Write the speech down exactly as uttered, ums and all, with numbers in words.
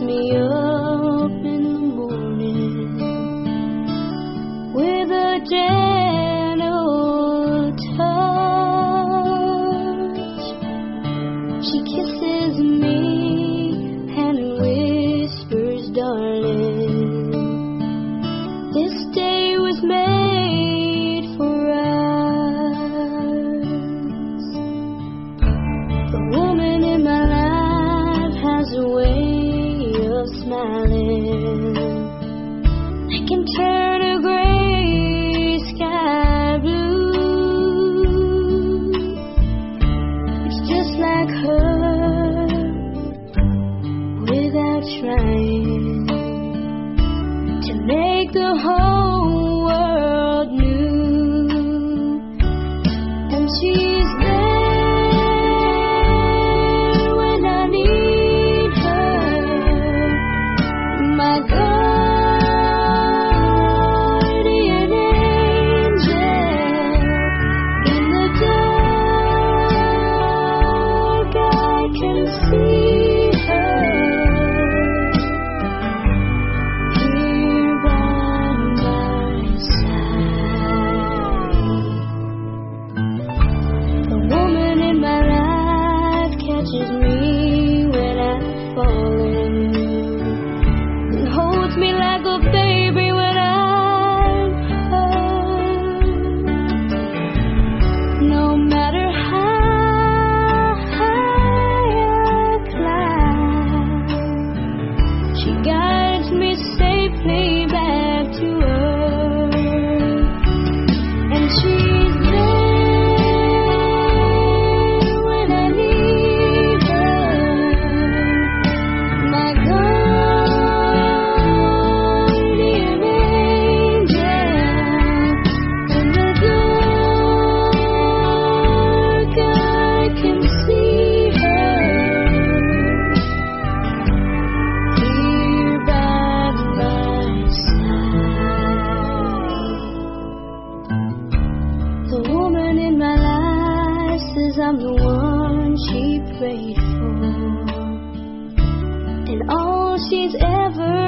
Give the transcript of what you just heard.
me up in the morning with a gentle touch. She kisses me and whispers, darling, this day was made for us. The woman in my life has a way of smiling. I can turn a gray sky blue. It's just like her, without trying to make the whole world new. And she's there when I need her, my guardian angel. In the dark I can see her, here by my side. The woman in my life catches me when I'm falling and holds me like a baby when I'm hurt. No matter how high I climb, she guides me safely back to earth. And she's there when I need her, my guardian angel. In the dark I can see her, here by my side. The woman in my life says I'm the one she prayed for, and all she's ever